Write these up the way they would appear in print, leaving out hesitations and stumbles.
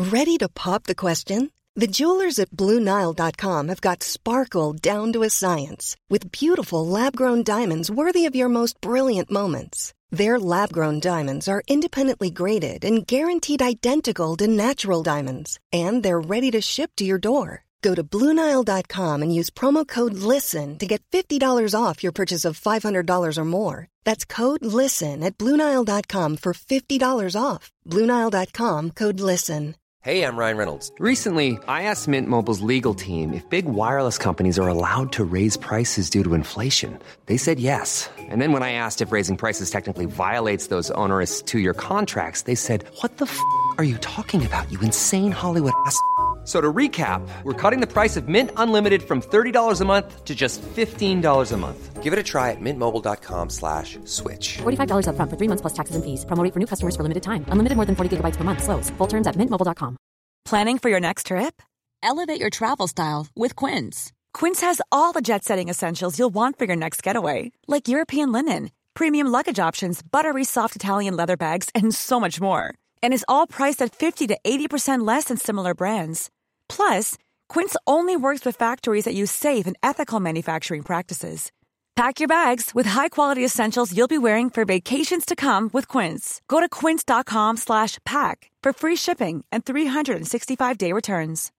Ready to pop the question? The jewelers at BlueNile.com have got sparkle down to a science with beautiful lab-grown diamonds worthy of your most brilliant moments. Their lab-grown diamonds are independently graded and guaranteed identical to natural diamonds, and they're ready to ship to your door. Go to BlueNile.com and use promo code LISTEN to get $50 off your purchase of $500 or more. That's code LISTEN at BlueNile.com for $50 off. BlueNile.com, code LISTEN. Hey, I'm Ryan Reynolds. Recently, I asked Mint Mobile's legal team if big wireless companies are allowed to raise prices due to inflation. They said yes. And then when I asked if raising prices technically violates those onerous two-year contracts, they said, "What the f*** are you talking about, you insane Hollywood ass f- So to recap, we're cutting the price of Mint Unlimited from $30 a month to just $15 a month. Give it a try at mintmobile.com/switch. $45 up front for 3 months plus taxes and fees. Promo rate for new customers for limited time. Unlimited more than 40 gigabytes per month. Slows full terms at mintmobile.com. Planning for your next trip? Elevate your travel style with Quince. Quince has all the jet-setting essentials you'll want for your next getaway, like European linen, premium luggage options, buttery soft Italian leather bags, and so much more. And is all priced at 50 to 80% less than similar brands. Plus, Quince only works with factories that use safe and ethical manufacturing practices. Pack your bags with high-quality essentials you'll be wearing for vacations to come with Quince. Go to quince.com/pack for free shipping and 365-day returns.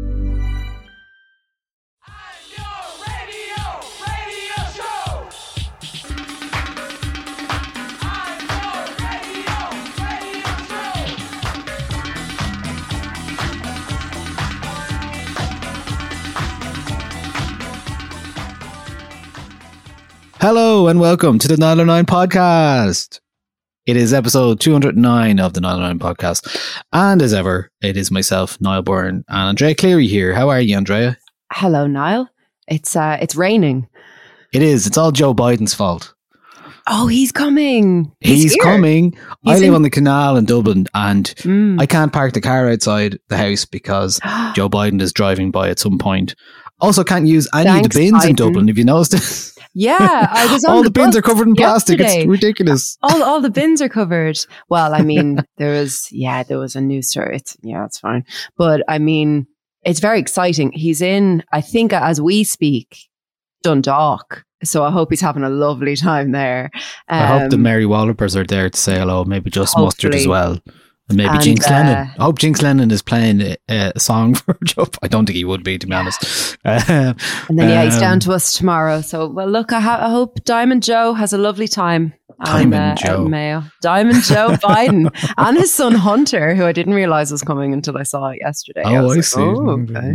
Hello and welcome to the 909 podcast. It is episode 209 of the 909 podcast. And as ever, it is myself, Niall Byrne, and Andrea Cleary here. How are you, Andrea? Hello, Niall. It's raining. It is. It's all Joe Biden's fault. Oh, he's coming. He's coming. I live on the canal in Dublin and I can't park the car outside the house because Joe Biden is driving by at some point. Also can't use any of the bins in Dublin, if you noticed it. Yeah, I was on all the bins are covered in plastic. It's ridiculous. All the bins are covered. Well, I mean, there was a news story. It's fine. But I mean, it's very exciting. He's in, I think as we speak, Dundalk. So I hope he's having a lovely time there. I hope the Mary Wallopers are there to say hello. Maybe just Mustard as well. And maybe Jinx Lennon. I hope Jinx Lennon is playing a song for Joe. I don't think he would be, to be honest. And then, he's down to us tomorrow. So, well, look, I hope Diamond Joe has a lovely time. Diamond Joe. Mayo. Diamond Joe Biden and his son Hunter, who I didn't realize was coming until I saw it yesterday. I see. Okay.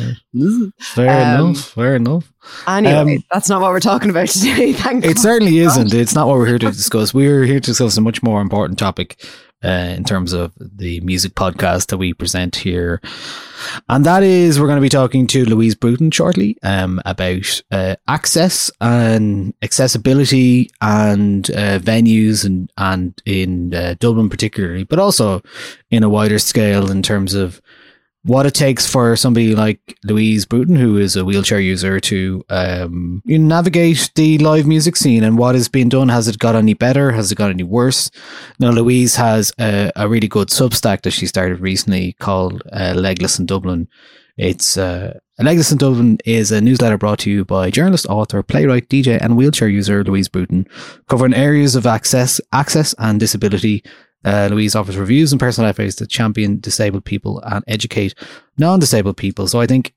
Fair enough. Anyway, that's not what we're talking about today. Thank God. It certainly isn't. It's not what we're here to discuss. We're here to discuss a much more important topic in terms of the music podcast that we present here. And that is, we're going to be talking to Louise Bruton shortly about access and accessibility and venues and in Dublin particularly, but also in a wider scale in terms of what it takes for somebody like Louise Bruton, who is a wheelchair user, to navigate the live music scene and what is being done. Has it got any better? Has it got any worse? Now, Louise has a really good Substack that she started recently called Legless in Dublin. It's Legless in Dublin is a newsletter brought to you by journalist, author, playwright, DJ and wheelchair user Louise Bruton, covering areas of access and disability. Louise offers reviews and personal essays that champion disabled people and educate non-disabled people. So I think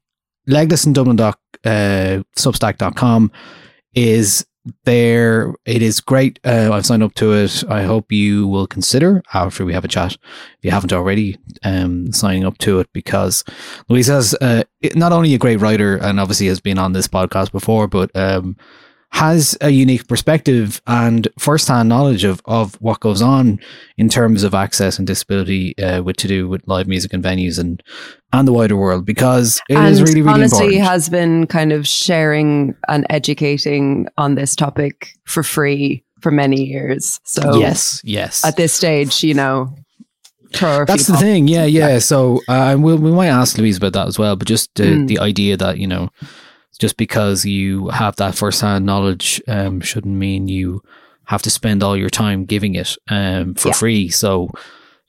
leglessindublin.substack.com is there. It is great. I've signed up to it. I hope you will consider, after we have a chat, if you haven't already, signing up to it, because Louise has not only a great writer and obviously has been on this podcast before, but has a unique perspective and first-hand knowledge of what goes on in terms of access and disability to do with live music and venues and the wider world, because it is really, really honestly important. Has been kind of sharing and educating on this topic for free for many years. So yes. At this stage, that's the thing. Yeah. So we might ask Louise about that as well, but just the idea that, just because you have that first-hand knowledge shouldn't mean you have to spend all your time giving it for free. So,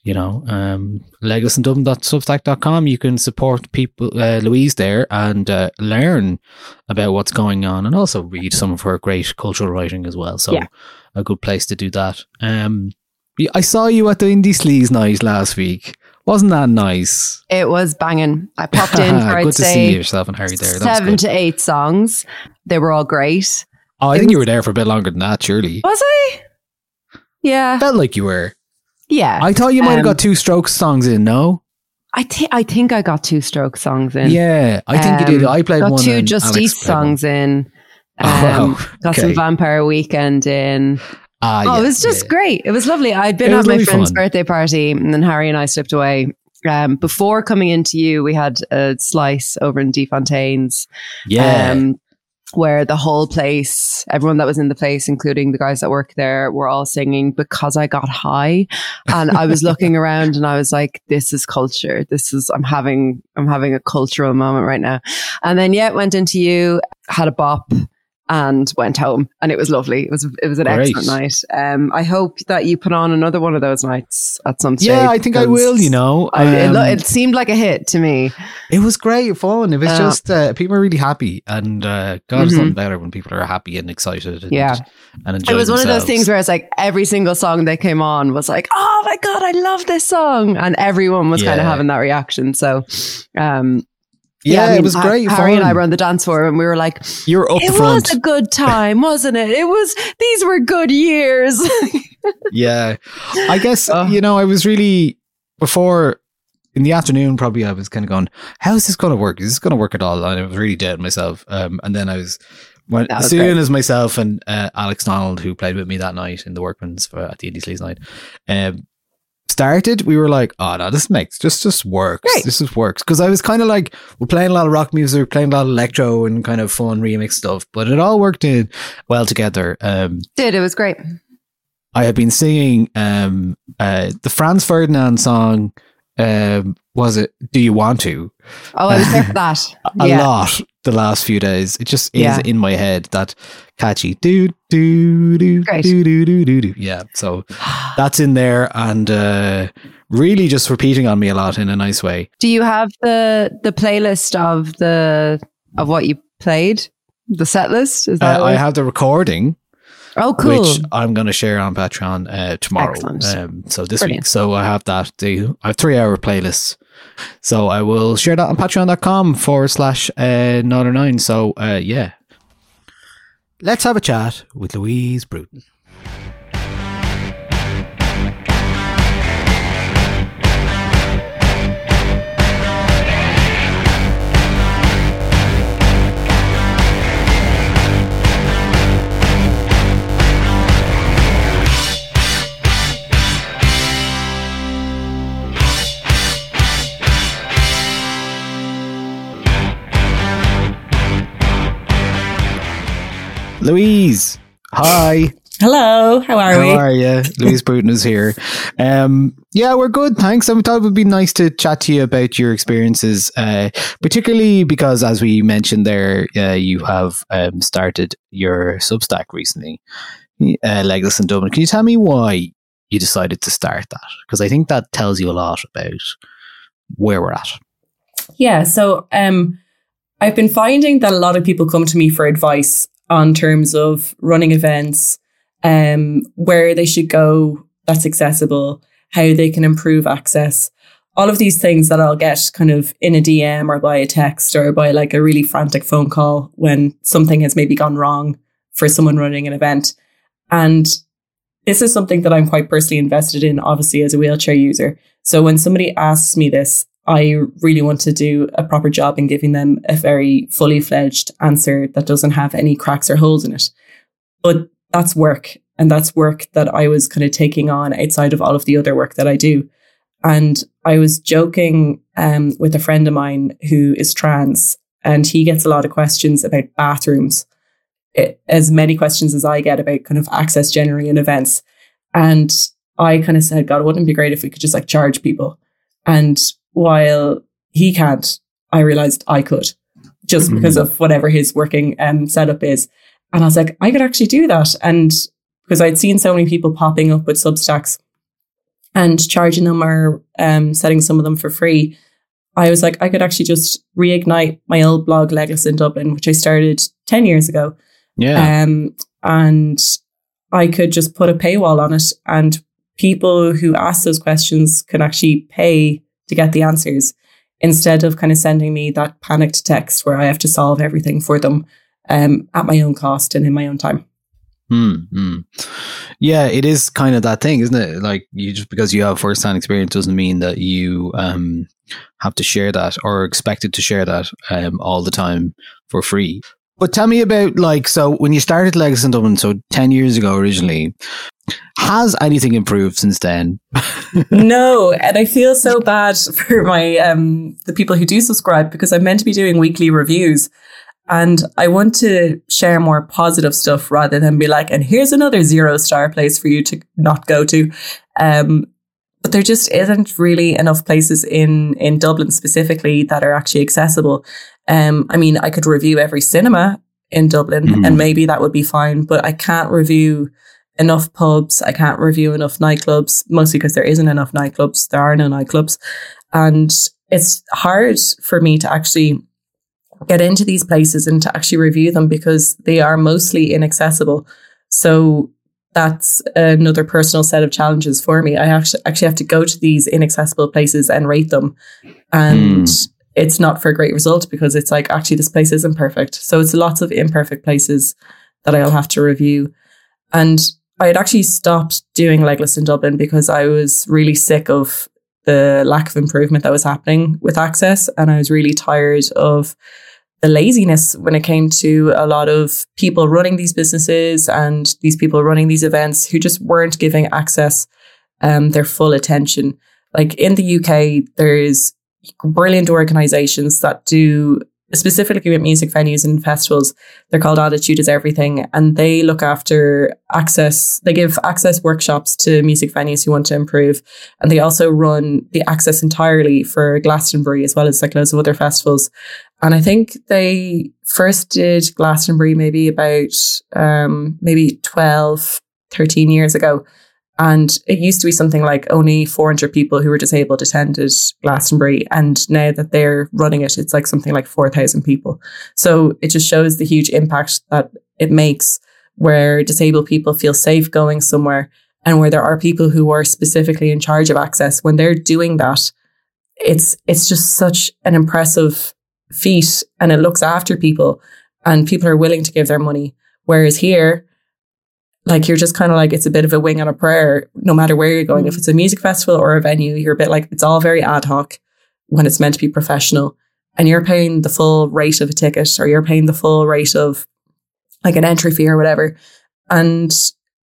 legolasanddublin.substack.com. You can support people, Louise there, and learn about what's going on, and also read some of her great cultural writing as well. So a good place to do that. I saw you at the Indie Sleaze night last week. Wasn't that nice? It was banging. I popped in for, I'd good to say, see yourself and Harry there. 7 to 8 songs. They were all great. Oh, I think you were there for a bit longer than that, surely. Was I? Yeah. Felt like you were. Yeah. I thought you might have got 2 Strokes songs in, no? I think I got 2 Strokes songs in. Yeah, I think you did. I played got one. Got 2 and Just Eat songs in. Got some Vampire Weekend in. It was just great. It was lovely. I'd been at my friend's birthday party, and then Harry and I slipped away. Before coming into you, we had a slice over in DeFontaine's. Yeah. Where the whole place, everyone that was in the place, including the guys that work there, were all singing Because I Got High. And I was looking around and I was like, this is culture. I'm having a cultural moment right now. And then, went into you, had a bop, and went home, and it was lovely. It was an excellent night. I hope that you put on another one of those nights at some stage. Yeah, I think I will. It seemed like a hit to me. It was great fun. It was just people were really happy, and God, it's something better when people are happy and excited. And enjoy it was one of those themselves. things where it's like every single song that came on was like, oh my God, I love this song, and everyone was kind of having that reaction. So. It was great. Harry and I were on the dance floor and we were like, "You're up it front." Was a good time, wasn't it? These were good years. Yeah, I guess I was really before in the afternoon. Probably I was kind of going, "How is this going to work? Is this going to work at all?" And I was really dead myself. And then I was as soon as myself and Alex Donald, who played with me that night in the Workman's at the Indie Sleaze night, started, we were like, oh no, this just works. Great. This just works. Because I was kind of like, we're playing a lot of rock music, playing a lot of electro and kind of fun remix stuff, but it all worked in well together. It was great. I had been singing the Franz Ferdinand song, was it Do You Want To? Oh, I was there for that. A lot the last few days. It just is in my head, that catchy do do do do do do do do. Yeah, so that's in there, and really just repeating on me a lot in a nice way. Do you have the playlist of what you played? The set list? Is that I have the recording. Oh, cool. Which I'm going to share on Patreon tomorrow. Excellent. So this week. So I have that. I have 3-hour playlists. So I will share that on patreon.com/Northern9. So yeah. Let's have a chat with Louise Bruton. Louise, hi. Hello, how are we? How are you? Louise Bruton is here. Yeah, we're good, thanks. I thought it would be nice to chat to you about your experiences, particularly because, as we mentioned there, you have started your Substack recently, Legless and Dublin. Can you tell me why you decided to start that? Because I think that tells you a lot about where we're at. Yeah, so I've been finding that a lot of people come to me for advice on terms of running events, where they should go that's accessible, how they can improve access, all of these things that I'll get kind of in a DM or by a text or by like a really frantic phone call when something has maybe gone wrong for someone running an event. And this is something that I'm quite personally invested in, obviously, as a wheelchair user. So when somebody asks me this, I really want to do a proper job in giving them a very fully fledged answer that doesn't have any cracks or holes in it. But that's work. And that's work that I was kind of taking on outside of all of the other work that I do. And I was joking with a friend of mine who is trans, and he gets a lot of questions about bathrooms, as many questions as I get about kind of access generally in events. And I kind of said, God, wouldn't it be great if we could just like charge people? And while he can't, I realized I could, just because of whatever his working setup is. And I was like, I could actually do that. And because I'd seen so many people popping up with Substacks and charging them or setting some of them for free, I was like, I could actually just reignite my old blog, Legless in Dublin, which I started 10 years ago. Yeah. And I could just put a paywall on it, and people who ask those questions can actually pay to get the answers, instead of kind of sending me that panicked text where I have to solve everything for them at my own cost and in my own time. Yeah, it is kind of that thing, isn't it? Like, you just because you have first-hand experience doesn't mean that you have to share that or expected to share that all the time for free. But tell me about, like, so when you started Legless in Dublin, so 10 years ago originally, has anything improved since then? No, and I feel so bad for my the people who do subscribe, because I'm meant to be doing weekly reviews, and I want to share more positive stuff rather than be like, and here's another 0-star place for you to not go to. But there just isn't really enough places in Dublin specifically that are actually accessible. I mean, I could review every cinema in Dublin and maybe that would be fine, but I can't review enough pubs. I can't review enough nightclubs, mostly because there isn't enough nightclubs. There are no nightclubs. And it's hard for me to actually get into these places and to actually review them because they are mostly inaccessible. So that's another personal set of challenges for me. I actually have to go to these inaccessible places and rate them. And it's not for a great result because it's like, actually, this place isn't perfect. So it's lots of imperfect places that I'll have to review. And I had actually stopped doing Legless in Dublin because I was really sick of the lack of improvement that was happening with access. And I was really tired of the laziness when it came to a lot of people running these businesses and these people running these events who just weren't giving access their full attention. Like in the UK, there's brilliant organizations that do, specifically with music venues and festivals. They're called Attitude is Everything, and they look after access. They give access workshops to music venues who want to improve. And they also run the access entirely for Glastonbury, as well as like loads of other festivals. And I think they first did Glastonbury maybe about maybe 12, 13 years ago. And it used to be something like only 400 people who were disabled attended Glastonbury. And now that they're running it, it's like something like 4,000 people. So it just shows the huge impact that it makes, where disabled people feel safe going somewhere, and where there are people who are specifically in charge of access. When they're doing that, it's just such an impressive feat, and it looks after people, and people are willing to give their money. Whereas here, like, you're just kind of like, it's a bit of a wing on a prayer, no matter where you're going. If it's a music festival or a venue, you're a bit like, it's all very ad hoc when it's meant to be professional, and you're paying the full rate of a ticket, or you're paying the full rate of like an entry fee or whatever. And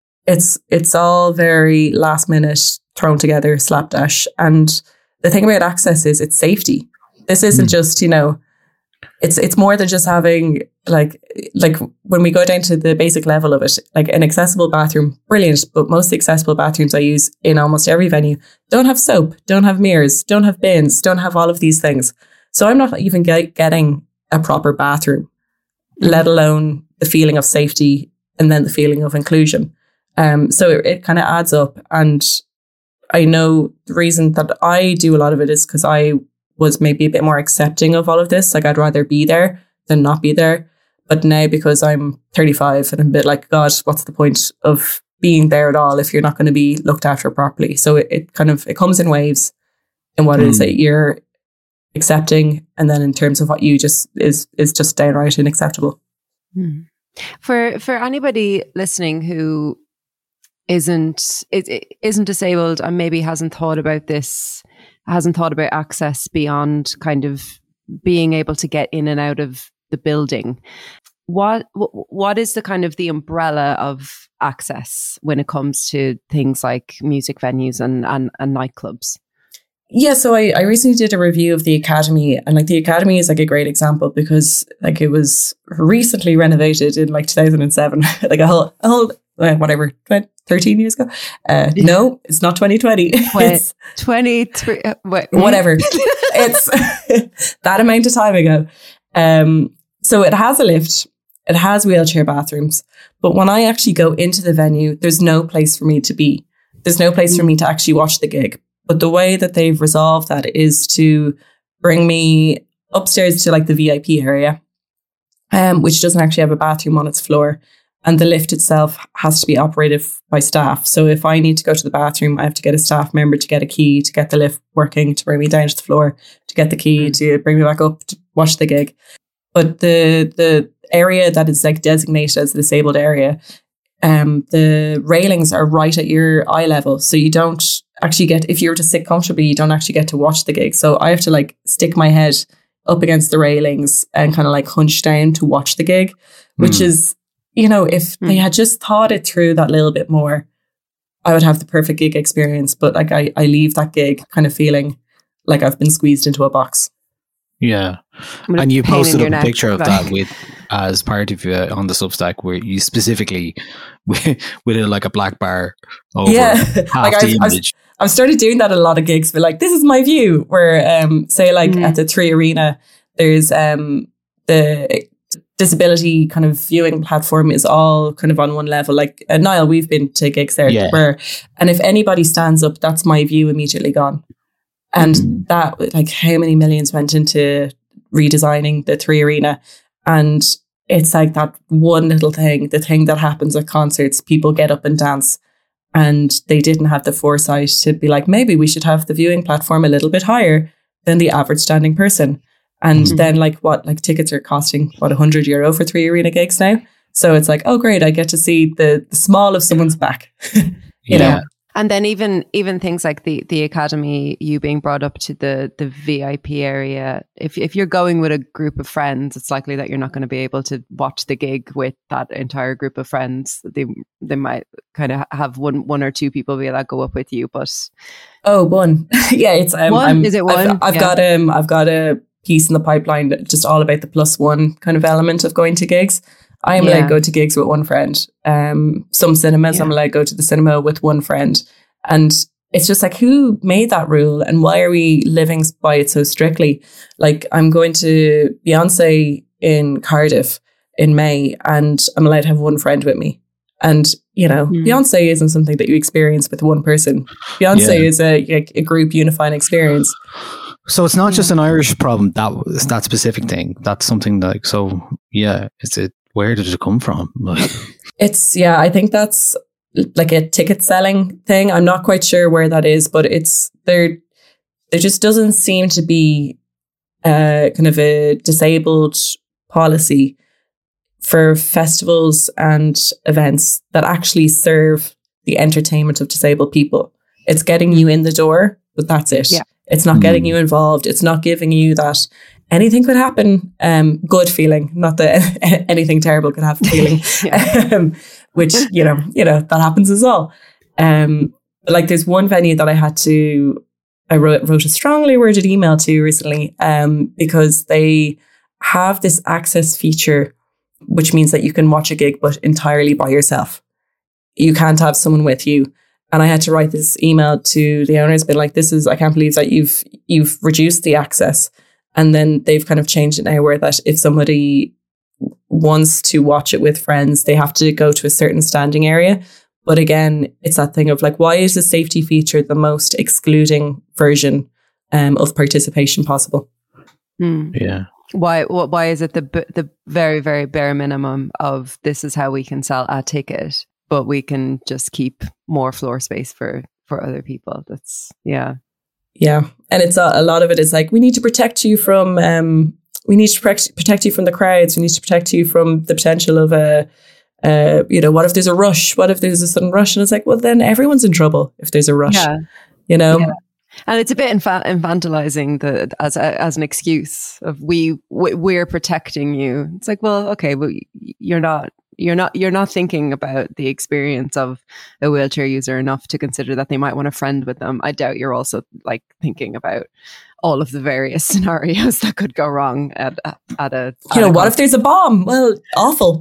it's all very last minute, thrown together, slapdash. And the thing about access is it's safety. This isn't just, you know, it's more than just having like when we go down to the basic level of it, like an accessible bathroom, brilliant. But most accessible bathrooms I use in almost every venue don't have soap, don't have mirrors, don't have bins, don't have all of these things. So I'm not even getting a proper bathroom, let alone the feeling of safety and then the feeling of inclusion. So it kind of adds up. And I know the reason that I do a lot of it is because I was maybe a bit more accepting of all of this. Like, I'd rather be there than not be there. But now, because I'm 35 and I'm a bit like, God, what's the point of being there at all if you're not going to be looked after properly? So it comes in waves in what it is that you're accepting, and then in terms of what you just is just downright unacceptable. For anybody listening who isn't disabled and maybe hasn't thought about access beyond kind of being able to get in and out of the building, what is the kind of the umbrella of access when it comes to things like music venues and nightclubs? Yeah, so I recently did a review of the Academy, and like the Academy is like a great example because like it was recently renovated in like 2007, like a whole whatever, 13 years ago. No, it's not 2020. It's 23. Whatever. It's that amount of time ago. So it has a lift. It has wheelchair bathrooms. But when I actually go into the venue, there's no place for me to be. there's no place for me to actually watch the gig. But the way that they've resolved that is to bring me upstairs to like the VIP area, which doesn't actually have a bathroom on its floor. And the lift itself has to be operated by staff. So if I need to go to the bathroom, I have to get a staff member to get a key, to get the lift working, to bring me down to the floor, to get the key, to bring me back up, to watch the gig. But the area that is like designated as the disabled area, the railings are right at your eye level. So you don't actually get, if you were to sit comfortably, you don't actually get to watch the gig. So I have to like stick my head up against the railings and kind of like hunch down to watch the gig, which is, you know, if they had just thought it through that little bit more, I would have the perfect gig experience. But like I leave that gig kind of feeling like I've been squeezed into a box. Yeah. And you posted up a picture of that with as part of on the Substack where you specifically with like a black bar over half like the image. I've started doing that at a lot of gigs, but like, this is my view where, say like at the 3 Arena, there's the disability kind of viewing platform is all kind of on one level. Like Niall, we've been to gigs there where, and if anybody stands up, that's my view immediately gone. And that, like, how many millions went into redesigning the 3 Arena? And it's like that one little thing, the thing that happens at concerts, people get up and dance. And they didn't have the foresight to be like, maybe we should have the viewing platform a little bit higher than the average standing person. And then like tickets are costing €100 for 3 Arena gigs now. So it's like, oh great, I get to see the small of someone's back. you know? And then even things like the Academy, you being brought up to the VIP area, if you're going with a group of friends, it's likely that you're not going to be able to watch the gig with that entire group of friends. They might kind of have one or two people be able to go up with you, but one. Yeah, it's one. Is it one? I've got a piece in the pipeline just all about the +1 kind of element of going to gigs. I'm allowed to go to gigs with one friend. Some cinemas, I'm allowed to go to the cinema with one friend. And it's just like, who made that rule? And why are we living by it so strictly? Like, I'm going to Beyonce in Cardiff in May, and I'm allowed to have one friend with me. And, you know, Beyonce isn't something that you experience with one person. Beyonce is a group unifying experience. So it's not just an Irish problem, that specific thing. That's something like, so yeah, where did it come from? I think that's like a ticket selling thing. I'm not quite sure where that is, but there just doesn't seem to be kind of a disabled policy for festivals and events that actually serve the entertainment of disabled people. It's getting you in the door, but that's it. Yeah. It's not getting you involved. It's not giving you that anything could happen, good feeling, not that anything terrible could happen feeling, which, you know, that happens as well. Like there's one venue that I wrote a strongly worded email to recently, because they have this access feature, which means that you can watch a gig, but entirely by yourself. You can't have someone with you. And I had to write this email to the owners, been like, I can't believe that you've reduced the access. And then they've kind of changed it now where that if somebody wants to watch it with friends, they have to go to a certain standing area. But again, it's that thing of like, why is the safety feature the most excluding version of participation possible? Yeah. Why is it the very, very bare minimum of this is how we can sell a ticket, but we can just keep more floor space for other people? That's, yeah. And it's a lot of it is like, we need to protect you from, protect you from the crowds. We need to protect you from the potential of what if there's a rush? What if there's a sudden rush? And it's like, well, then everyone's in trouble if there's a rush, you know? Yeah. And it's a bit infantilizing as an excuse of we're protecting you. It's like, well, okay, but you're not thinking about the experience of a wheelchair user enough to consider that they might want a friend with them. I doubt you're also like thinking about all of the various scenarios that could go wrong at a. What if there's a bomb? Well, awful.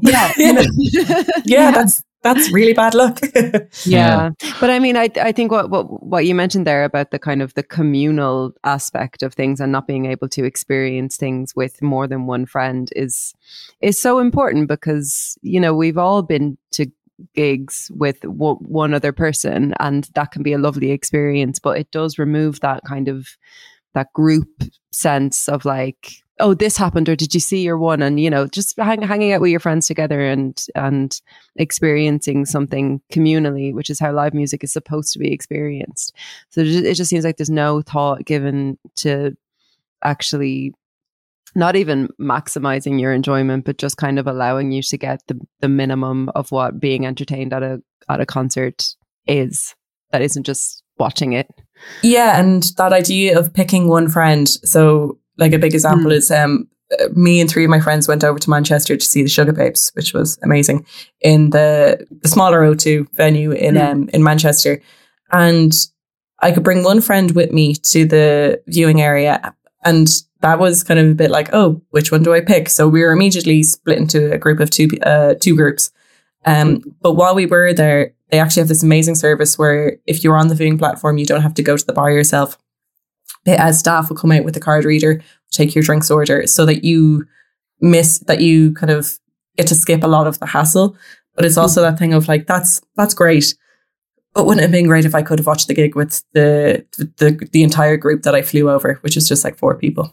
Yeah. That's really bad luck. Yeah. But I mean, I think what you mentioned there about the kind of the communal aspect of things and not being able to experience things with more than one friend is so important because, you know, we've all been to gigs with one other person, and that can be a lovely experience, but it does remove that kind of that group sense of like, oh, this happened, or did you see your one? And, you know, just hanging out with your friends together and experiencing something communally, which is how live music is supposed to be experienced. So it just seems like there's no thought given to actually not even maximizing your enjoyment, but just kind of allowing you to get the minimum of what being entertained at a concert is. That isn't just watching it. Yeah, and that idea of picking one friend. So like a big example is me and 3 of my friends went over to Manchester to see the Sugababes, which was amazing, in the smaller O2 venue in Manchester. And I could bring one friend with me to the viewing area, and that was kind of a bit like, oh, which one do I pick? So we were immediately split into a group of two groups. But while we were there, they actually have this amazing service where if you're on the viewing platform, you don't have to go to the bar yourself. As staff will come out with a card reader, take your drinks order, so that you kind of get to skip a lot of the hassle. But it's also that thing of like, that's great. But wouldn't it have been great if I could have watched the gig with the entire group that I flew over, which is just like 4 people.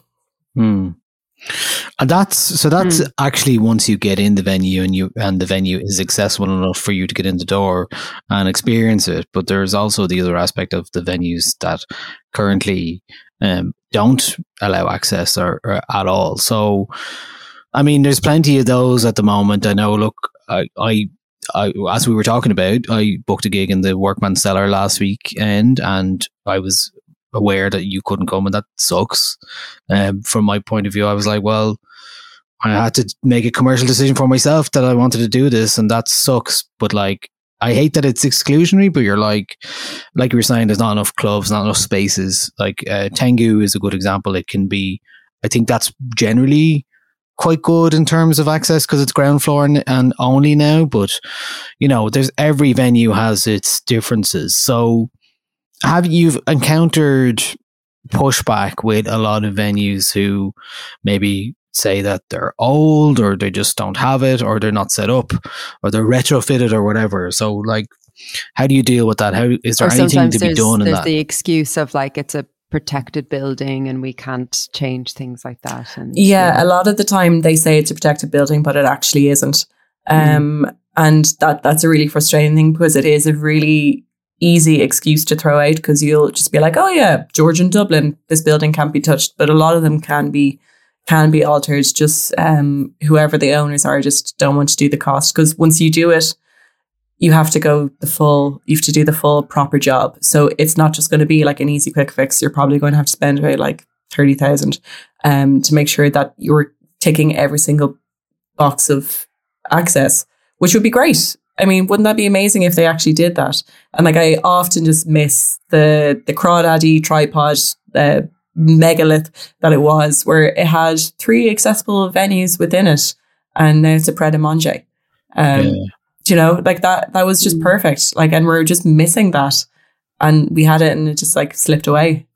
And that's actually once you get in the venue and the venue is accessible enough for you to get in the door and experience it. But there's also the other aspect of the venues that currently don't allow access or at all. So, I mean, there's plenty of those at the moment. I know. Look, I as we were talking about, I booked a gig in the Workman's Cellar last weekend, and I was aware that you couldn't come, and that sucks. From my point of view, I was like, well, I had to make a commercial decision for myself that I wanted to do this, and that sucks. But like, I hate that it's exclusionary, but you're like you were saying, there's not enough clubs, not enough spaces. Like Tengu is a good example. It can be, I think that's generally quite good in terms of access because it's ground floor and only now. But you know, every venue has its differences. So have you encountered pushback with a lot of venues who maybe say that they're old, or they just don't have it, or they're not set up, or they're retrofitted or whatever? So like, how do you deal with that? Is there anything to be done in that? There's the excuse of like, it's a protected building and we can't change things like that. And yeah, a lot of the time they say it's a protected building, but it actually isn't. And that's a really frustrating thing, because it is a really easy excuse to throw out, because you'll just be like, oh yeah, George in Dublin, this building can't be touched. But a lot of them can be altered. Just whoever the owners are just don't want to do the cost, because once you do it, you have to do the full proper job. So it's not just going to be like an easy quick fix. You're probably going to have to spend about like 30,000 to make sure that you're ticking every single box of access, which would be great. I mean, wouldn't that be amazing if they actually did that? And like, I often just miss the Crawdaddy tripod megalith that it was, where it had 3 accessible venues within it, and now it's a Pret a Manger. You know, like that was just perfect. Like, and we're just missing that, and we had it, and it just like slipped away.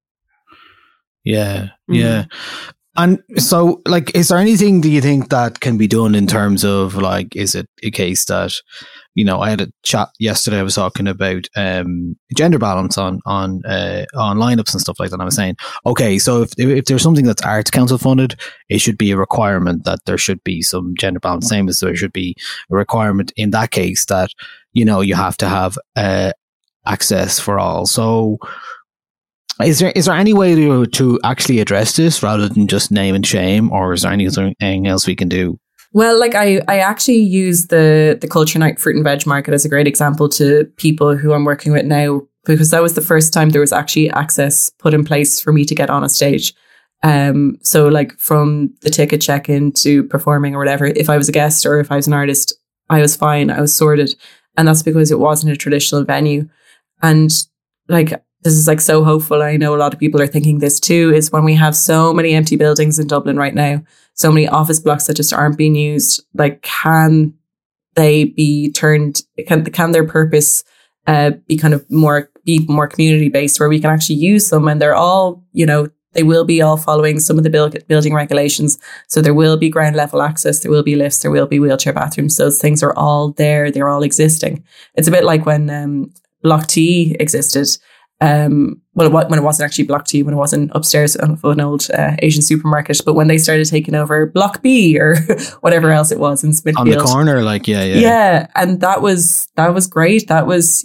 Yeah. And so, like, is there anything do you think that can be done in terms of like, is it a case that, you know, I had a chat yesterday, I was talking about gender balance on lineups and stuff like that, and I was saying, okay, so if there's something that's Arts Council funded, it should be a requirement that there should be some gender balance, same as there should be a requirement in that case that, you know, you have to have access for all. So is there any way to actually address this rather than just name and shame, or is there anything else we can do? Well, like I actually use the Culture Night Fruit and Veg Market as a great example to people who I'm working with now, because that was the first time there was actually access put in place for me to get on a stage. So like, from the ticket check-in to performing or whatever, if I was a guest or if I was an artist, I was fine, I was sorted. And that's because it wasn't a traditional venue. And like, this is like so hopeful. I know a lot of people are thinking this too, is when we have so many empty buildings in Dublin right now, so many office blocks that just aren't being used, like, can they be turned, can their purpose be kind of more community based, where we can actually use them, and they're all, you know, they will be all following some of the building regulations. So there will be ground level access, there will be lifts, there will be wheelchair bathrooms. Those things are all there. They're all existing. It's a bit like when Block T existed. When it wasn't actually Block T, when it wasn't upstairs of an old Asian supermarket, but when they started taking over Block B or whatever else it was in Smithfield. On the corner, like, yeah. Yeah. And that was great. That was,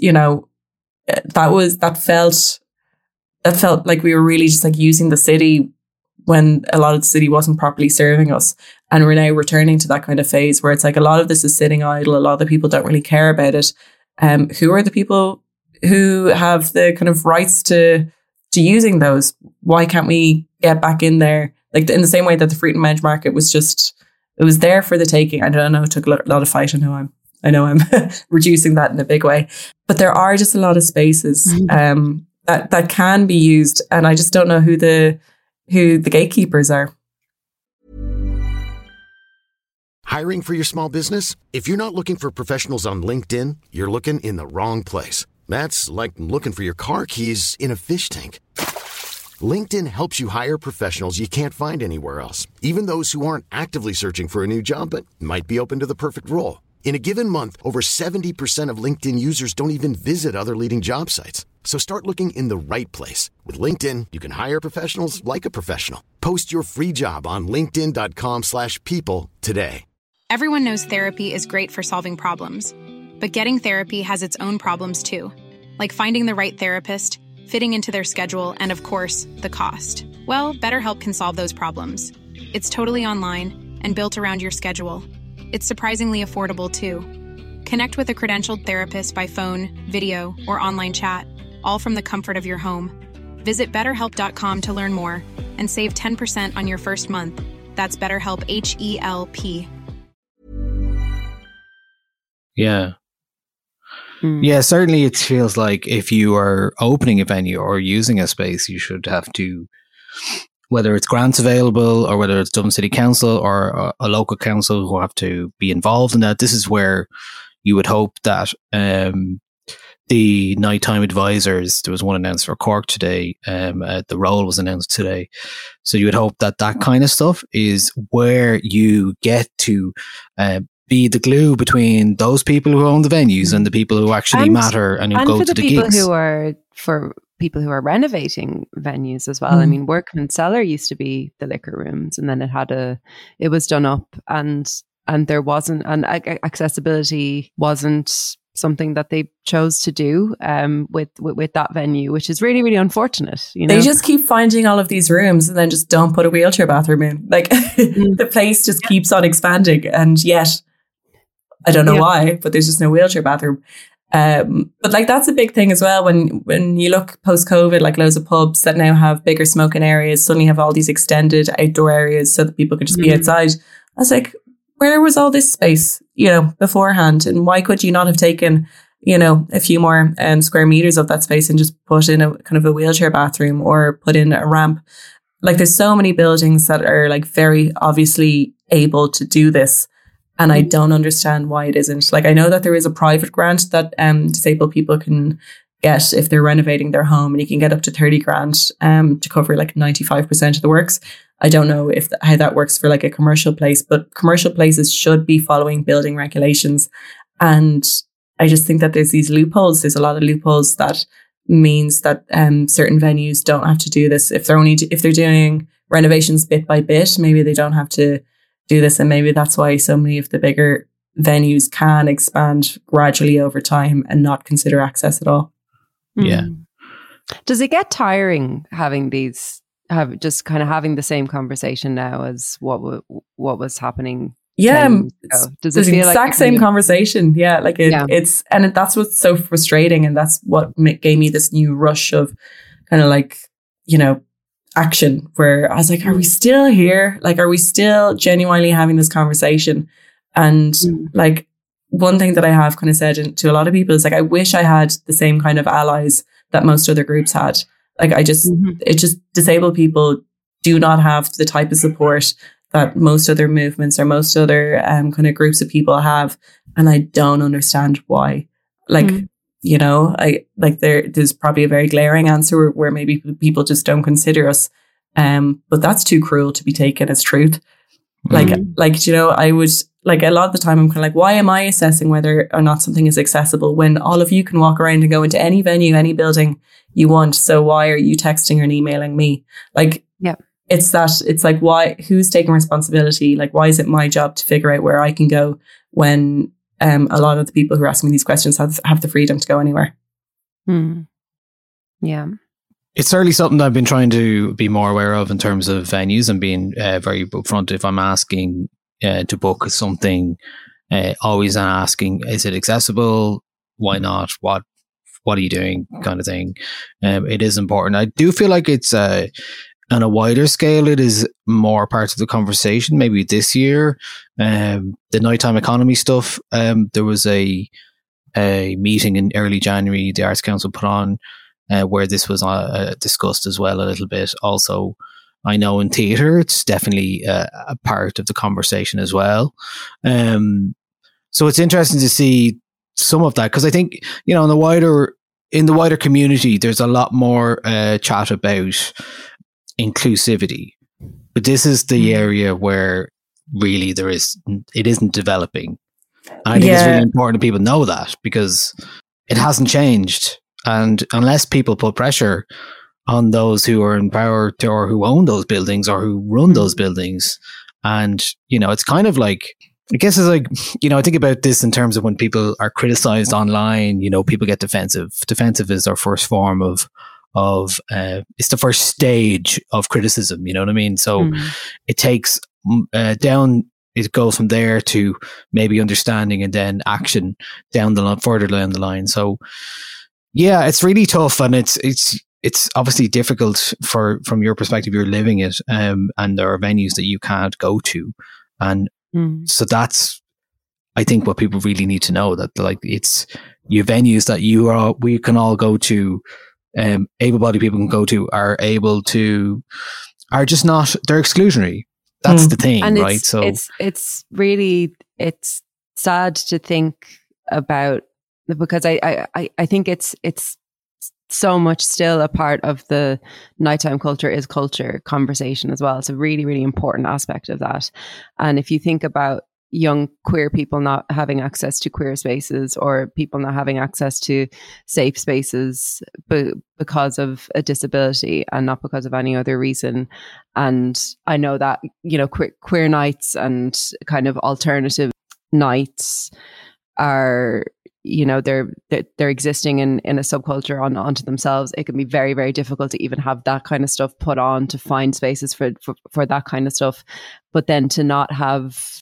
that felt like we were really just like using the city when a lot of the city wasn't properly serving us. And we're now returning to that kind of phase where it's like a lot of this is sitting idle. A lot of the people don't really care about it. Who are the people who have the kind of rights to using those? Why can't we get back in there? Like in the same way that the fruit and veg market was it was there for the taking. I don't know. It took a lot of fight. I know I'm reducing that in a big way, but there are just a lot of spaces that can be used. And I just don't know who the gatekeepers are. Hiring for your small business? If you're not looking for professionals on LinkedIn, you're looking in the wrong place. That's like looking for your car keys in a fish tank. LinkedIn helps you hire professionals you can't find anywhere else, even those who aren't actively searching for a new job but might be open to the perfect role. In a given month, over 70% of LinkedIn users don't even visit other leading job sites. So start looking in the right place. With LinkedIn, you can hire professionals like a professional. Post your free job on linkedin.com/people today. Everyone knows therapy is great for solving problems, but getting therapy has its own problems too, like finding the right therapist, fitting into their schedule, and of course, the cost. Well, BetterHelp can solve those problems. It's totally online and built around your schedule. It's surprisingly affordable too. Connect with a credentialed therapist by phone, video, or online chat, all from the comfort of your home. Visit BetterHelp.com to learn more and save 10% on your first month. That's BetterHelp, H-E-L-P. Yeah. Yeah, certainly it feels like if you are opening a venue or using a space, you should have to, whether it's grants available or whether it's Dublin City Council or a local council who have to be involved in that. This is where you would hope that the nighttime advisors, there was one announced for Cork today, the role was announced today. So you would hope that that kind of stuff is where you get to be the glue between those people who own the venues and the people who actually matter and who go to the gigs. For people who are renovating venues as well. I mean, Workman Cellar used to be the liquor rooms, and then it was done up, and there wasn't, and accessibility wasn't something that they chose to do with that venue, which is really, really unfortunate. You know? They just keep finding all of these rooms and then just don't put a wheelchair bathroom in. Like the place just keeps on expanding, and yet I don't know why, but there's just no wheelchair bathroom. But like that's a big thing as well. When you look post-COVID, like loads of pubs that now have bigger smoking areas suddenly have all these extended outdoor areas so that people could just be outside. I was like, where was all this space, beforehand? And why could you not have taken, a few more square meters of that space and just put in a kind of a wheelchair bathroom or put in a ramp? Like there's so many buildings that are like very obviously able to do this. And I don't understand why it isn't. Like, I know that there is a private grant that disabled people can get if they're renovating their home, and you can get up to 30 grand to cover like 95% of the works. I don't know how that works for like a commercial place, but commercial places should be following building regulations. And I just think that there's these loopholes. There's a lot of loopholes that means that certain venues don't have to do this. If they're doing renovations bit by bit, maybe they don't have to do this, and maybe that's why so many of the bigger venues can expand gradually over time and not consider access at all. Yeah. Does it get tiring having having the same conversation now as what was happening? Yeah, does it feel the exact same conversation? Yeah, like it's, and that's what's so frustrating, and that's what gave me this new rush of kind of like action, where I was like, are we still here? Like, are we still genuinely having this conversation? And like, one thing that I have kind of said to a lot of people is like, I wish I had the same kind of allies that most other groups had. Like, it's just disabled people do not have the type of support that most other movements or most other kind of groups of people have. And I don't understand why. Like, I like there's probably a very glaring answer where maybe people just don't consider us But that's too cruel to be taken as truth. Like, you know, I would, like, a lot of the time I'm kind of like, why am I assessing whether or not something is accessible when all of you can walk around and go into any venue, any building you want? So why are you texting and emailing me? Like, yeah, it's like, why, who's taking responsibility? Like, why is it my job to figure out where I can go when a lot of the people who are asking me these questions have the freedom to go anywhere? Yeah. It's certainly something that I've been trying to be more aware of in terms of venues, and being very upfront if I'm asking to book something, always asking, is it accessible? Why not? What are you doing? Kind of thing. It is important. I do feel like it's on a wider scale, it is more part of the conversation. Maybe this year, the nighttime economy stuff. There was a meeting in early January the Arts Council put on, where this was discussed as well a little bit. Also, I know in theatre, it's definitely a part of the conversation as well. So it's interesting to see some of that, because I think, you know, in the wider community, there's a lot more chat about inclusivity, but this is the area where really it isn't developing. And I think it's really important that people know that, because it hasn't changed. And unless people put pressure on those who are in power or who own those buildings or who run those buildings, and, you know, it's kind of like, I guess it's like, you know, I think about this in terms of when people are criticized online, you know, people get defensive. Defensive is their first form of it's the first stage of criticism, you know what I mean? So it takes it goes from there to maybe understanding and then action further down the line. So yeah, it's really tough, and it's obviously difficult from your perspective. You're living it, and there are venues that you can't go to, and so that's, I think, what people really need to know, that like it's your venues that we can all go to, able-bodied people can go to, are just not, they're exclusionary. That's the thing, and right? So it's really sad to think about, because I think it's so much still a part of the nighttime culture is culture conversation as well. It's a really, really important aspect of that. And if you think about young queer people not having access to queer spaces, or people not having access to safe spaces because of a disability and not because of any other reason. And I know that, you know, queer nights and kind of alternative nights are, you know, they're existing in a subculture onto themselves. It can be very, very difficult to even have that kind of stuff put on, to find spaces for that kind of stuff. But then to not have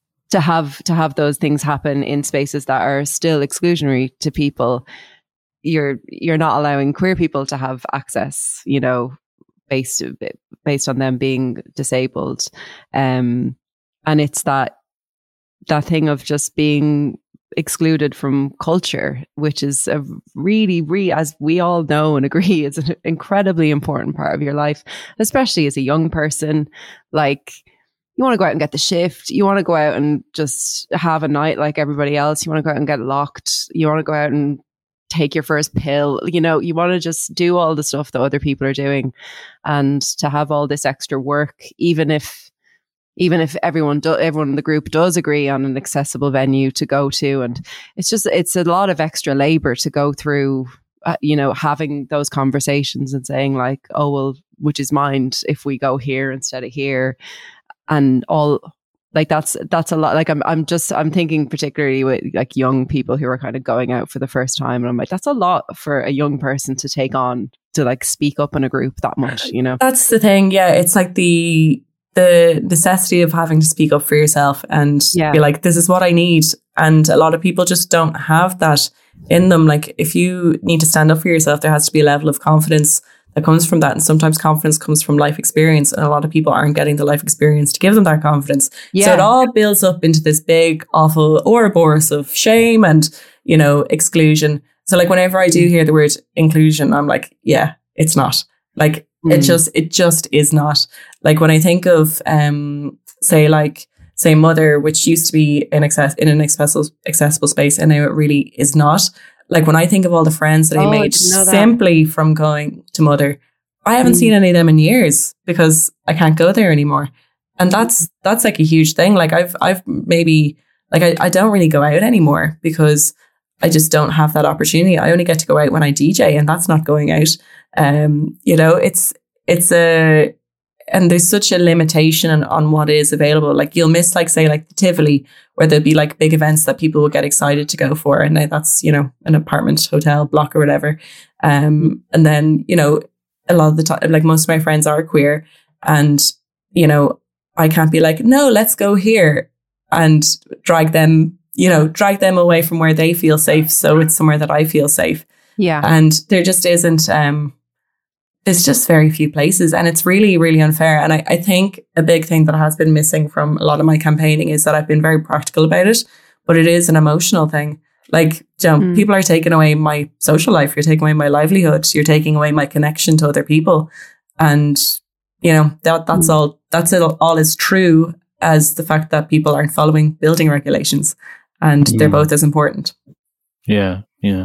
those things happen in spaces that are still exclusionary to people, you're not allowing queer people to have access, you know, based on them being disabled. And it's that thing of just being excluded from culture, which is a really, as we all know and agree, is an incredibly important part of your life, especially as a young person. Like, you want to go out and get the shift. You want to go out and just have a night like everybody else. You want to go out and get locked. You want to go out and take your first pill. You know, you want to just do all the stuff that other people are doing, and to have all this extra work, even if everyone in the group does agree on an accessible venue to go to. And it's a lot of extra labor to go through, you know, having those conversations and saying like, oh, well, would you mind if we go here instead of here? And all, like, that's a lot. Like, I'm thinking particularly with like young people who are kind of going out for the first time. And I'm like, that's a lot for a young person to take on, to like speak up in a group that much, you know? That's the thing. Yeah. It's like the necessity of having to speak up for yourself and be like, this is what I need. And a lot of people just don't have that in them. Like, if you need to stand up for yourself, there has to be a level of confidence that comes from that. And sometimes confidence comes from life experience. And a lot of people aren't getting the life experience to give them that confidence. Yeah. So it all builds up into this big, awful Ouroboros of shame and, you know, exclusion. So like, whenever I do hear the word inclusion, I'm like, yeah, it's not. Like, it just is not. Like, when I think of, say Mother, which used to be in an accessible space, and now it really is not. Like, when I think of all the friends that I made simply from going to Mother, I haven't seen any of them in years because I can't go there anymore. And that's like a huge thing. Like I've maybe like I don't really go out anymore because I just don't have that opportunity. I only get to go out when I DJ, and that's not going out. You know, and there's such a limitation on what is available. Like you'll miss, like, say, like the Tivoli, where there'll be like big events that people will get excited to go for. And that's, you know, an apartment hotel block or whatever. And then, you know, a lot of the time, like most of my friends are queer, and, you know, I can't be like, no, let's go here and drag them away from where they feel safe. So it's somewhere that I feel safe. Yeah. And there just isn't, there's just very few places, and it's really, really unfair. And I think a big thing that has been missing from a lot of my campaigning is that I've been very practical about it, but it is an emotional thing. Like, you know, people are taking away my social life. You're taking away my livelihood. You're taking away my connection to other people. And, you know, that's all is true as the fact that people aren't following building regulations, and they're both as important. Yeah.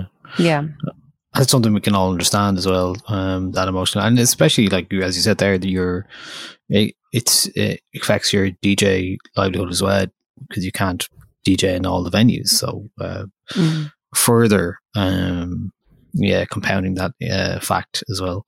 That's something we can all understand as well, that emotional, and especially like as you said there, it affects your DJ livelihood as well, because you can't DJ in all the venues. So further, compounding that fact as well.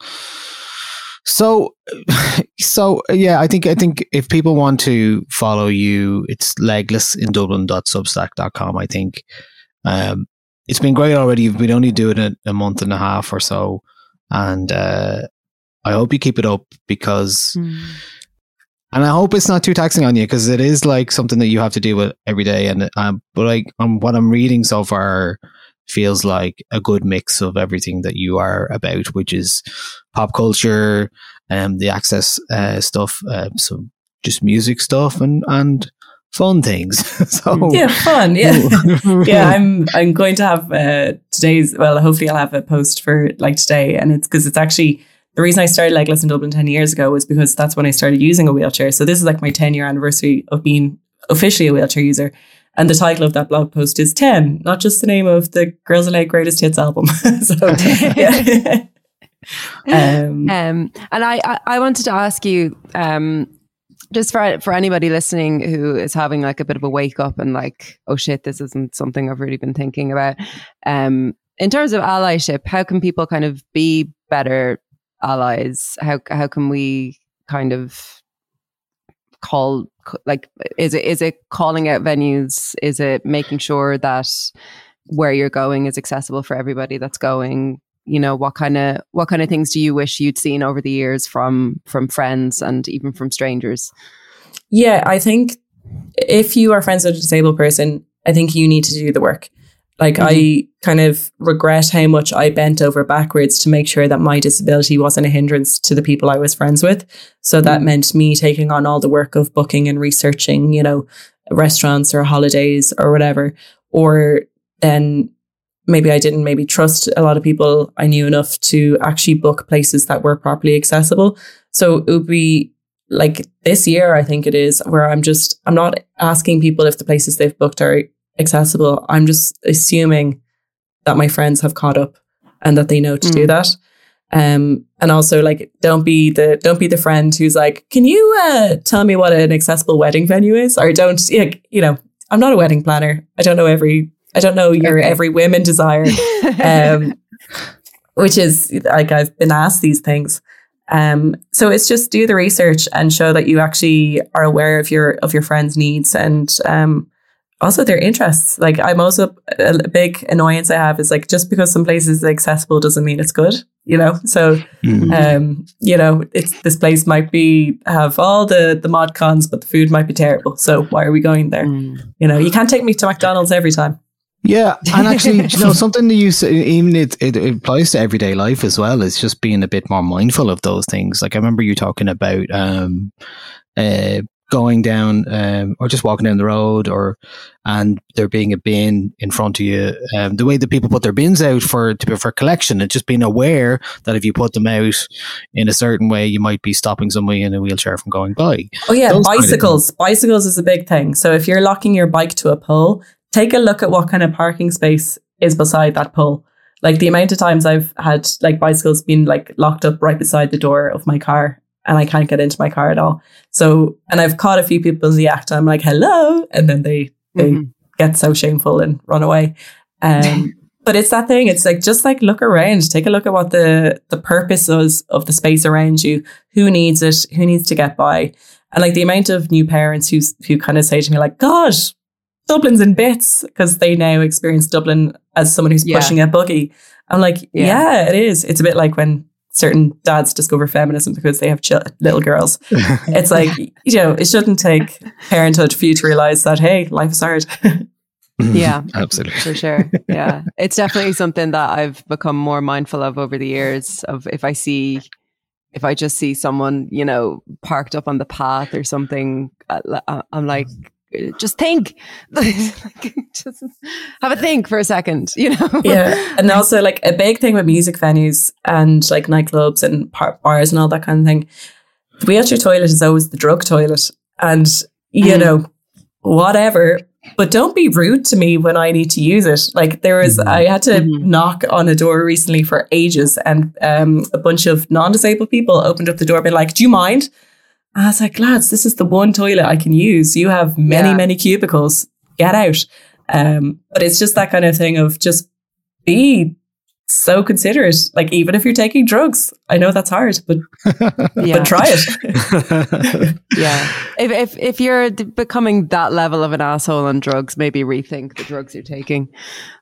So yeah, I think if people want to follow you, it's leglessindublin.substack.com. I think. It's been great already. You've been only doing it a month and a half or so. And I hope you keep it up because, and I hope it's not too taxing on you, because it is like something that you have to deal with every day. And but like what I'm reading so far feels like a good mix of everything that you are about, which is pop culture and the access stuff, some just music stuff and fun things. So yeah, fun. Yeah. Yeah. I'm going to have hopefully I'll have a post for like today, and it's because it's actually the reason I started Legless in Dublin 10 years ago was because that's when I started using a wheelchair. So this is like my 10-year anniversary of being officially a wheelchair user, and the title of that blog post is 10, not just the name of the Girls Aloud Greatest Hits album. So yeah. And I wanted to ask you, just for anybody listening who is having like a bit of a wake up and like, oh shit, this isn't something I've really been thinking about. In terms of allyship, how can people kind of be better allies? How can we kind of is it calling out venues? Is it making sure that where you're going is accessible for everybody that's going? You know, what kind of things do you wish you'd seen over the years from friends and even from strangers? Yeah, I think if you are friends with a disabled person, I think you need to do the work. Like I kind of regret how much I bent over backwards to make sure that my disability wasn't a hindrance to the people I was friends with. So that meant me taking on all the work of booking and researching, you know, restaurants or holidays or whatever. Or then maybe I didn't trust a lot of people I knew enough to actually book places that were properly accessible. So it would be like this year, I think it is, where I'm not asking people if the places they've booked are accessible. I'm just assuming that my friends have caught up and that they know to do that. And also like, don't be the friend who's like, can you tell me what an accessible wedding venue is? Or don't, you know, I'm not a wedding planner. I don't know your every whim and desire, which is like, I've been asked these things. So it's just do the research and show that you actually are aware of your friends' needs and also their interests. Like I'm also a big annoyance I have is like, just because some place is accessible doesn't mean it's good, you know? So, you know, this place might have all the mod cons, but the food might be terrible. So why are we going there? You know, you can't take me to McDonald's every time. Yeah, and actually, you know, something that you say, even it applies to everyday life as well, is just being a bit more mindful of those things. Like I remember you talking about going down or just walking down the road, and there being a bin in front of you. The way that people put their bins out for collection, and just being aware that if you put them out in a certain way, you might be stopping somebody in a wheelchair from going by. Oh yeah, those bicycles. Bicycles is a big thing. So if you're locking your bike to a pole, take a look at what kind of parking space is beside that pole. Like the amount of times I've had like bicycles being like locked up right beside the door of my car and I can't get into my car at all. So, and I've caught a few people in the act. I'm like, hello. And then they get so shameful and run away. But it's that thing. It's like, just like look around, take a look at what the purpose is of the space around you. Who needs it? Who needs to get by? And like the amount of new parents who kind of say to me like, God, Dublin's in bits, because they now experience Dublin as someone who's pushing a buggy. I'm like, yeah, it is. It's a bit like when certain dads discover feminism because they have little girls. It's like, you know, it shouldn't take parenthood for you to realize that, hey, life is hard. Yeah, absolutely. For sure. Yeah. It's definitely something that I've become more mindful of over the years, of if I just see someone, you know, parked up on the path or something, I'm like, just think, just have a think for a second, you know? Yeah. And also like a big thing with music venues and like nightclubs and bars and all that kind of thing, the wheelchair toilet is always the drug toilet. And, you know, whatever, but don't be rude to me when I need to use it. Like I had to knock on a door recently for ages, and a bunch of non-disabled people opened up the door being like, do you mind? I was like, lads, this is the one toilet I can use. You have many cubicles. Get out. But it's just that kind of thing of just be so considerate. Like, even if you're taking drugs, I know that's hard, but but try it. Yeah. If you're becoming that level of an asshole on drugs, maybe rethink the drugs you're taking.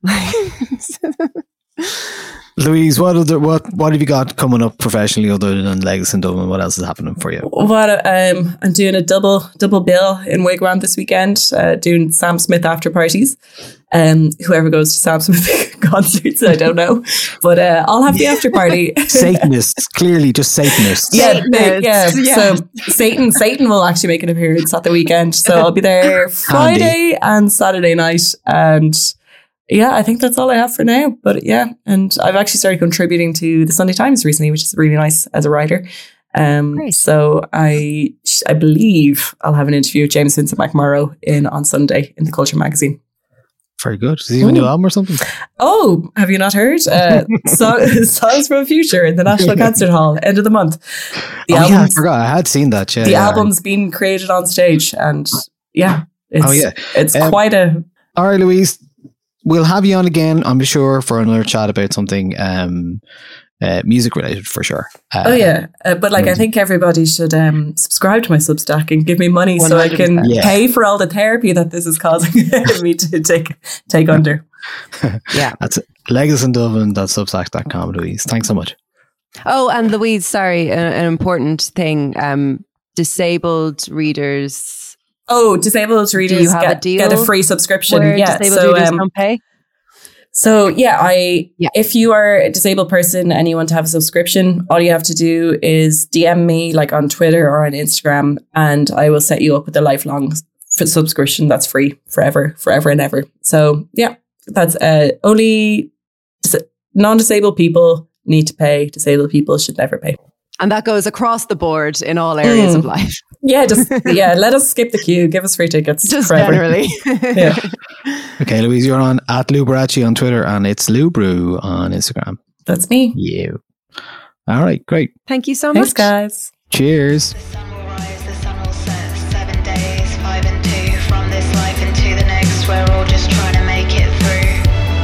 Louise, what have you got coming up professionally other than Legacy in Dublin? What else is happening for you? I'm doing a double bill in Wigwam this weekend, doing Sam Smith after parties. Whoever goes to Sam Smith concerts, I don't know, but I'll have the after party. Satanists, clearly just Satanists. Yeah. So Satan will actually make an appearance at the weekend, so I'll be there Friday and Saturday night, and yeah, I think that's all I have for now. But yeah, and I've actually started contributing to the Sunday Times recently, which is really nice as a writer. So I believe I'll have an interview with James Vincent McMurrough on Sunday in the Culture magazine. Very good. Is he have a new album or something? Oh, have you not heard? Songs from the Future in the National Concert Hall, end of the month. I forgot. I had seen that. The album's been created on stage, and it's quite a... All right, Louise, we'll have you on again, I'm sure, for another chat about something music related for sure. But like, I think everybody should subscribe to my Substack and give me money 100%. So I can pay for all the therapy that this is causing me to take under. Yeah, that's legacyindublin.substack.com. Louise, thanks so much. Oh, and Louise, sorry, an important thing: disabled readers. Oh, disabled readers, do you have a deal get a free subscription. Yeah, disabled readers don't pay. So if you are a disabled person and you want to have a subscription, all you have to do is DM me like on Twitter or on Instagram, and I will set you up with a lifelong subscription that's free forever and ever. So yeah, that's only non-disabled people need to pay. Disabled people should never pay. And that goes across the board in all areas of life. Yeah, let us skip the queue. Give us free tickets. Just forever. Generally. Yeah. Okay, Louise, you're on @LouBracci on Twitter, and it's LouBrew on Instagram. That's me. You. All right, great. Thank you so Thanks, much. guys. Cheers. The sun will rise, the sun will set. 7 days, 5 and 2, from this life into the next. We're all just trying to make it through.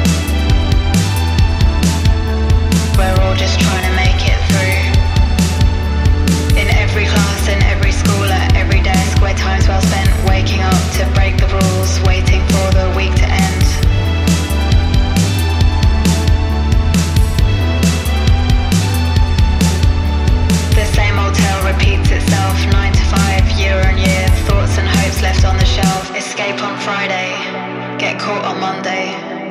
We're all just trying to make it through. In every class, in every school, at every desk, where time's well spent waking up to break the rules, waiting for the week to end. The same old tale repeats itself, 9 to 5, year on year, thoughts and hopes left on the shelf. Escape on Friday, get caught on Monday.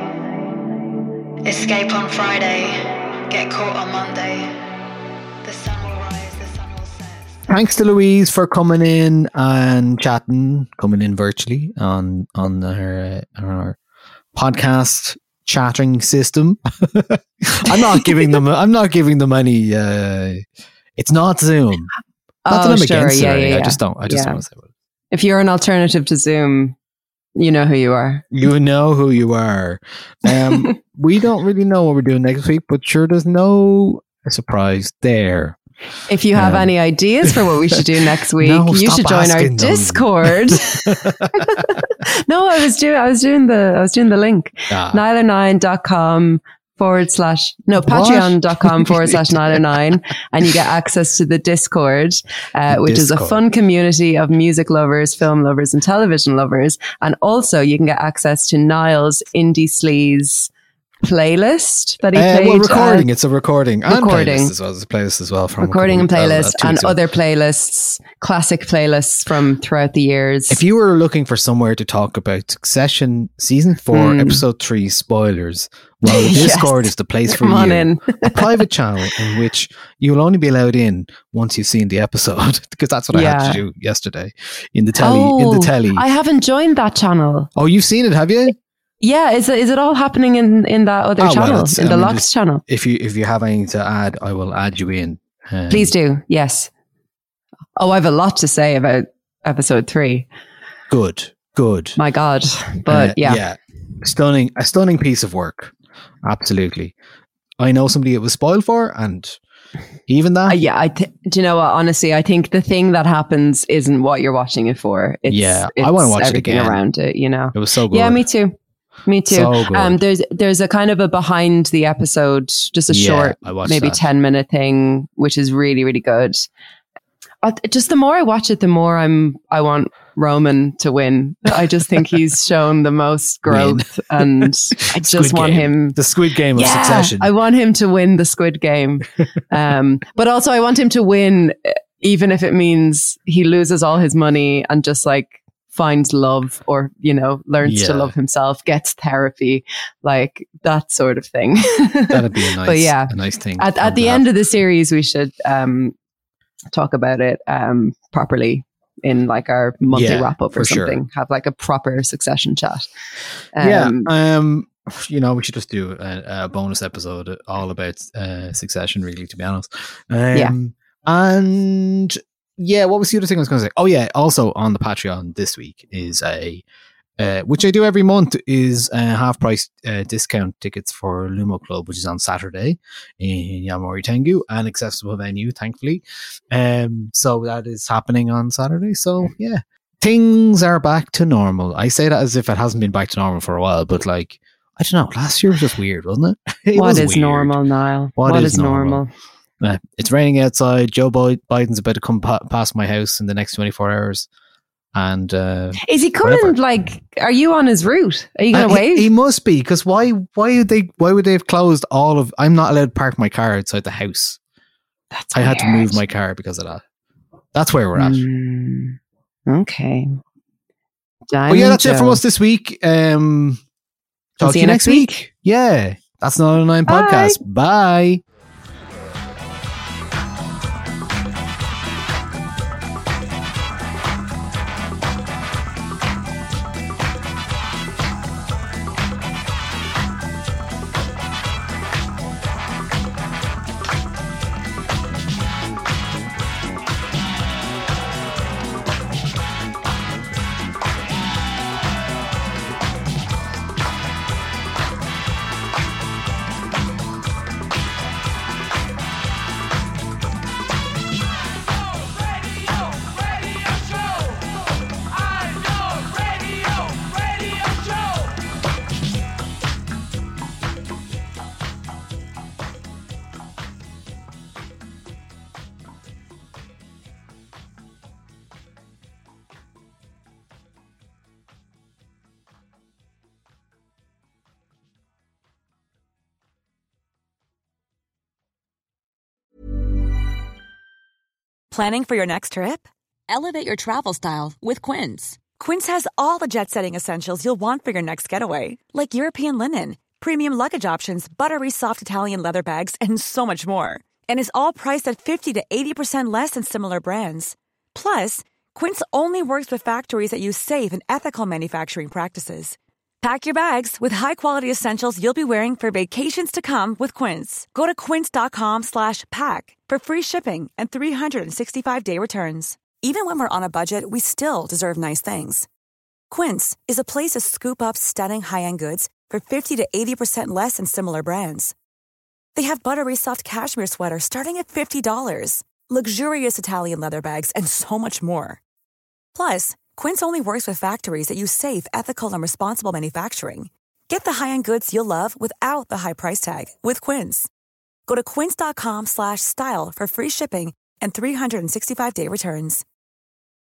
Escape on Friday, get caught on Monday. The sun will rise, the sun will set. Thanks to Louise for coming in and coming in virtually on her podcast chatting system. I'm not giving them any. It's not Zoom. Not that I'm against it. I just don't want to say it. If you're an alternative to Zoom, You know who you are. You know who you are. We don't really know what we're doing next week, but sure, there's no surprise there. If you have any ideas for what we should do next week, you should join our Discord. No, I was doing the link. Nialler9.com patreon.com/Nialler9, and you get access to the Discord, which is a fun community of music lovers, film lovers, and television lovers. And also you can get access to Niall's Indie Sleaze playlist that he played. Well, recording. It's a recording. And playlist as well. There's a playlist as well. From recording and playlist and other playlists, classic playlists from throughout the years. If you were looking for somewhere to talk about Succession Season 4, Episode 3 spoilers, well, the Discord is the place for you. A private channel in which you will only be allowed in once you've seen the episode, because that's what I had to do yesterday in the telly. I haven't joined that channel. Oh, you've seen it, have you? Yeah, is it all happening in that other channel, in the Lux channel? If you have anything to add, I will add you in. Please do, yes. Oh, I have a lot to say about episode 3. Good. My God, but yeah, a stunning piece of work. Absolutely. I know somebody it was spoiled for, and even that. Do you know what? Honestly, I think the thing that happens isn't what you're watching it for. It's I want to watch it again. Around it, you know. It was so good. Yeah, me too. So good. There's a kind of a behind the episode, just a short, maybe 10-minute thing, which is really, really good. Just the more I watch it, the more I want Roman to win. I just think he's shown the most growth, and I just want him. The Squid Game of Succession. I want him to win the Squid Game. But also I want him to win, even if it means he loses all his money and just like finds love, or, you know, learns to love himself, gets therapy, like that sort of thing. That'd be a nice thing. At the end of the series, we should talk about it properly in like our monthly wrap up or something. Have like a proper Succession chat. You know, we should just do a bonus episode all about Succession, really, to be honest. And what was the other thing I was going to say? Oh yeah, also on the Patreon this week is which I do every month, is half price discount tickets for Lumo Club, which is on Saturday in Yamori Tengu, an accessible venue, thankfully. So that is happening on Saturday. So yeah, things are back to normal. I say that as if it hasn't been back to normal for a while, but like, I don't know, last year was just weird, wasn't it? What is normal, Niall? What is normal? It's raining outside. Joe Biden's about to come past my house in the next 24 hours. And is he coming? Whatever. Like, are you on his route? Are you going to wave? He must be, because why would they have closed all of? I'm not allowed to park my car outside the house. That's I had to move my car because of that. That's where we're at. Okay. But yeah, that's it from us this week. Talk to you next week. Yeah, that's Nialler 9 podcast. Bye. Planning for your next trip? Elevate your travel style with Quince. Quince has all the jet-setting essentials you'll want for your next getaway, like European linen, premium luggage options, buttery soft Italian leather bags, and so much more. And is all priced at 50 to 80% less than similar brands. Plus, Quince only works with factories that use safe and ethical manufacturing practices. Pack your bags with high-quality essentials you'll be wearing for vacations to come with Quince. Go to quince.com/pack for free shipping and 365-day returns. Even when we're on a budget, we still deserve nice things. Quince is a place to scoop up stunning high-end goods for 50 to 80% less than similar brands. They have buttery soft cashmere sweaters starting at $50, luxurious Italian leather bags, and so much more. Plus, Quince only works with factories that use safe, ethical, and responsible manufacturing. Get the high-end goods you'll love without the high price tag with Quince. Go to quince.com/style for free shipping and 365-day returns.